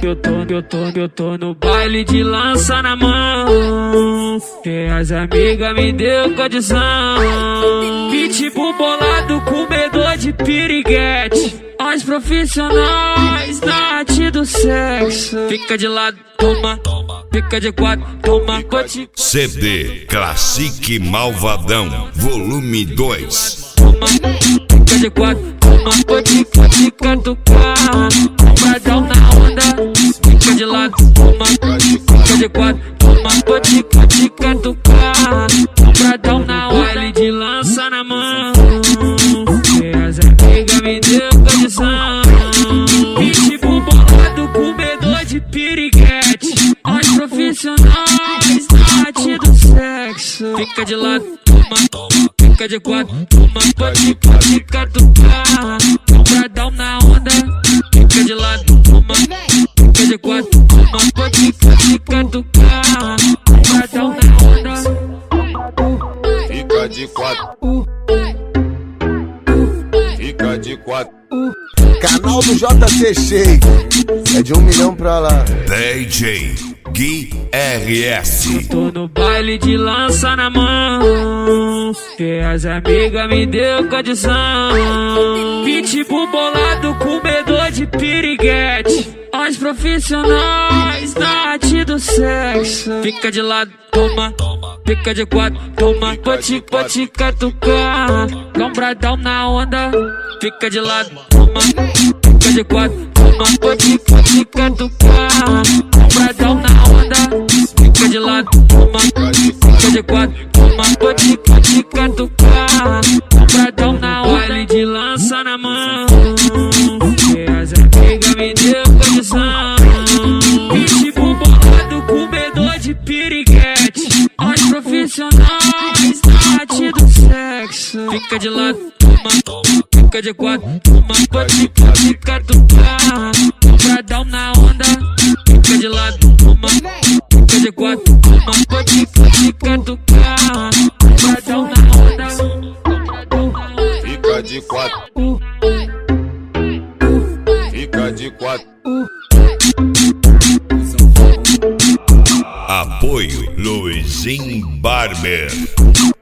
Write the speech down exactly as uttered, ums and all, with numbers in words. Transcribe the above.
eu tô, eu tô, eu tô no baile de lança na mão. E as amigas me deu condição. Pitbull bolado, comedor de piriguete. Os profissionais na arte do sexo. Fica de lado, toma. Fica de quatro, toma. C D Classic Malvadão, volume dois. Toma, fica de quatro, toma. Pode fica do carro. Bombadão na onda. Fica de lado, toma. Fica de quatro, toma. Pode fica do carro. Bombadão na onda. Baile de lança na mão. E as amigas me deu condição. Pitbull bolado, comedor de piriguete. Os profissionais na arte do sexo. Fica de lado, toma. Fica de quatro, toma. Pode fica do carro. Bombadão na onda. Fica de lado, toma. Fica de quatro, toma. Pode fica do carro. Bombadão na onda. Fica de quatro. Fica de quatro. Canal do J C cheio. É de um milhão pra lá. D J Gui R S. Tô no baile de lança na mão. E as amigas me deu condição. Pitbull bolado, comedor de piriguete. Os profissionais na arte do sexo. Fica de lado, toma. Fica de quatro, toma. Pode, pode catucar. Lombradão na onda. Fica de lado, toma. Fica de quatro, toma. Pode, pode catucar. Lombradão na onda. Fica de lado, toma. Fica de quatro, toma. Pode, pode catucar. Lombradão na onda. Baile de lança na mão. E as amigas me deu condição. Pitbull bolado, comedor de piriguete. Os profissionais na arte do sexo. Fica de lado, toma. Fica de quatro, toma. Pode fica do carro. Bombadão na onda. Fica de lado, toma. Fica de quatro, toma. Pode fica do carro. Bombadão na onda. Fica de quatro. Fica de quatro. Apoio Luizinho Barber.